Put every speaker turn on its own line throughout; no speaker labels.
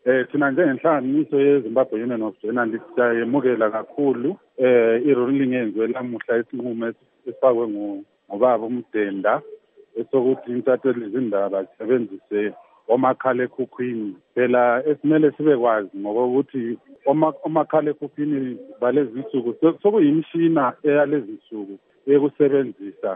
Thina njengenhlanganiso yeZimbabwe Union of Journalists siyayemukela kakhulu i-ruling eyenziwe lamuhla isinqumo esifakwe ngubaba uMdenda esokuthi intatheli zindaba zisebenzise omakhalekhukhwini. Phela esimele sibekwazi ngokuthi omakhalekhukhwini balezi nsuku sokuyimishina eyalezi nsuku ekusebenzisa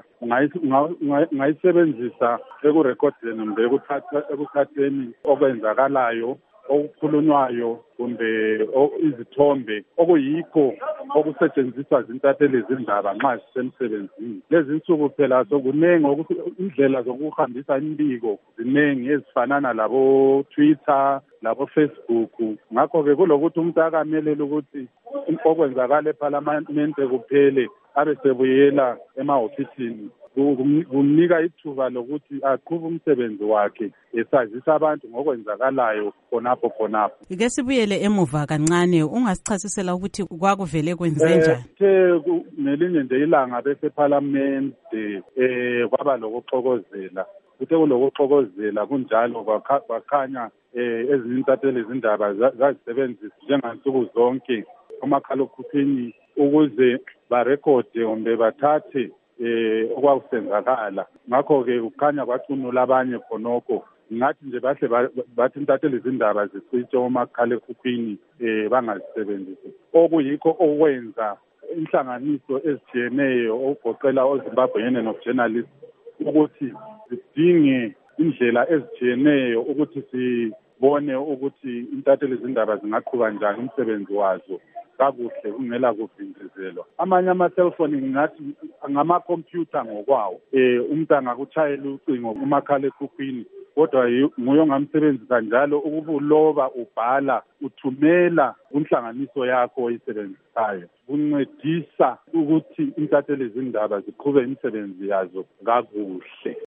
ungayisebenzisa ekurekhodeni kumbe ekuthatheni okwenzakalayo okukhulunywayo kumbe izithombe okuyikho okusetshenziswa zintatheli zindaba nxa zisemsebenzini. Lezi nsuku phela sokunengi indlela zokuhambisa imbiko zinengi ezifanana labo Twitter labo Facebook. Ngakho-ke kulokuthi umuntu akamelele ukuthi okwenzakala ePhalamende kuphele abe sebuyela emahofisini kumnika ithuba lokuthi aqhube umsebenzi wakhe esazisa abantu ngokwenzakalayo khonapho.
Ke sibuyele emuva kancane, ungasichasisela ukuthi kwakuvele kwenzenjani?
Nelinye nje ilanga besePhalamende kwaba lokuxokozela. Kuthe kulokuxokozela kunjalo kwakhanya ezinye intatheli zindaba zazisebenzisa njengansuku zonke umakhalekhukhwini ukuze barekhode kumbe bathathe okwakusenzakala. Ngakho-ke kukhanya kwacunula abanye khonokho. Ngathi nje bathi intatheli zindaba zicishe omakhalekhukhwini bangazisebenzisi. Okuyikho okwenza inhlanganiso ezitshiyeneyo okugoqela oZimbabwe Union of Journalists ukuthi zidinge indlela ezitshiyeneyo ukuthi sibone ukuthi intatheli zindaba zingaqhuba njani umsebenzi wazo kakuhle kungela kuvinjezelwa. Amanye ama-cellphone ngathi ngamakhompyutha ngokwawo. Umuntu angakutshayela ucingo umakhalekhukhwini kodwa nguye ongamsebenzisa njalo ukuba uloba ubhala uthumela kunhlanganiso yakho oyisebenzisayo. Kuncedisa ukuthi intatheli zindaba ziqhube imisebenzi yazo kakuhle.